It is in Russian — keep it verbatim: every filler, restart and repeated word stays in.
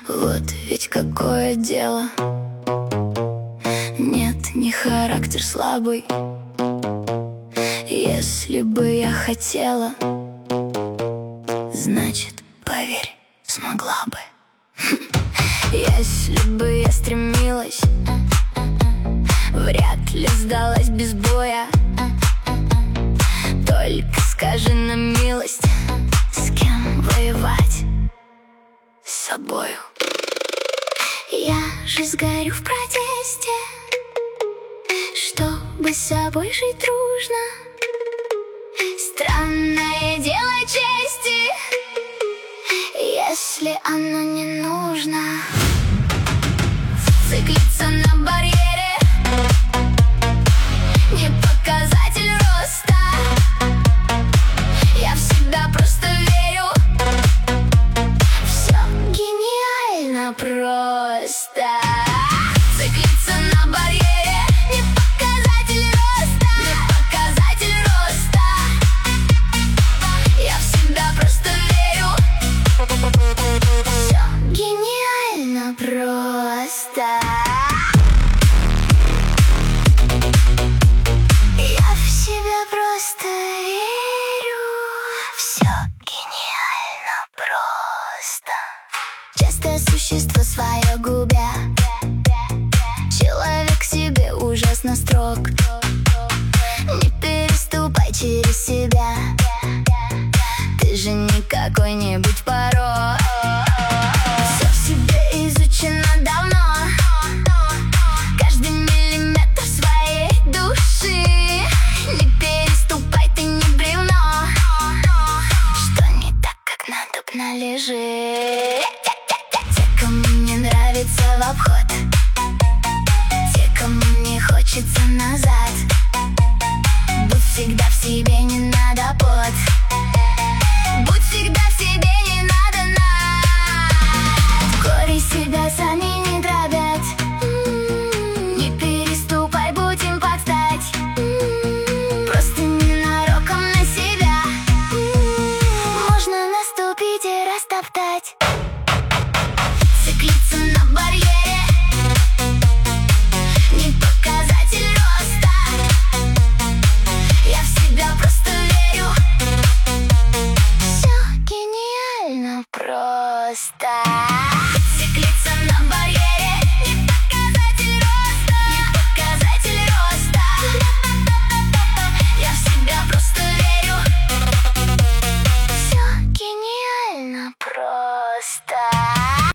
Вот ведь какое дело. Нет, не характер слабый. Если бы я хотела, значит, поверь, смогла бы. Если бы я стремилась, вряд ли сдалась без боя. Только скажи на милость, с кем воевать? С собою. Я же сгорю в протесте, чтобы с собой жить дружно. Странное дело чести, если оно не нужно. Циклиться на барьере не показатель роста. Я в себя просто верю. Все гениально просто. Циклиться на барьере не показатель роста. Не показатель роста. Я в себя просто верю. Все гениально просто. Я в себя просто верю. Все гениально просто. Часто существо свое губя, человек себе ужасно строг. Не переступай через себя, ты же не какой-нибудь порог. Все в себе изучено давно, каждый миллиметр своей души. Не переступай, ты не бревно, что не так, как надобно лежит. Те, кому не нравится в обход, те, кому не хочется назад. Будь всегда в себе, не надо под. Будь всегда в себе, не надо над. Горе себя сами не дробят. Не переступай, будь им подстать. Просто ненароком на себя можно наступить и растоптать. Циклиться на барьере не показатель роста. Я в себя просто верю. Все гениально просто. Циклиться на барьере